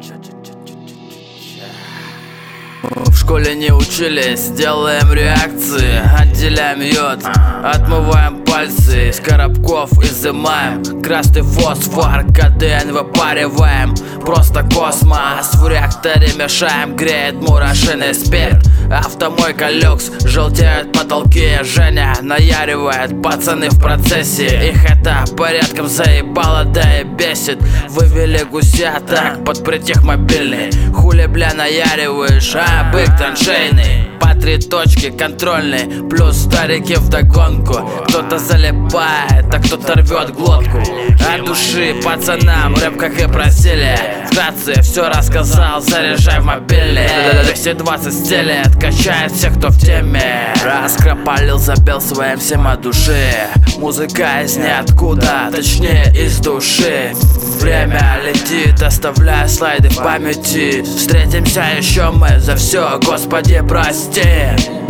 В школе не учились, делаем реакции, отделяем йод, отмываем пальцы, из коробков изымаем красный фосфор, КДН выпариваем, просто космос. В реакторе мешаем, греет мурашиный спирт. Автомойка люкс, желтеют потолки. Женя наяривает, пацаны в процессе. Их это порядком заебало, да и бесит. Вывели гуся, так подпритих мобильный. Хули, бля, наяриваешь, а бык траншейный. По 3 точки контрольный, плюс старики вдогонку. Кто-то залипает, а кто-то рвет глотку. От души пацанам рэп, как и просили. Вкратце все рассказал, заряжай в мобильный. 220 стелет, качает всех, кто в теме. Раскропалил, запел своим всем от души. Музыка из ниоткуда, точнее из души. Время летит, оставляя слайды в памяти. Встретимся еще мы, за все, Господи, прости.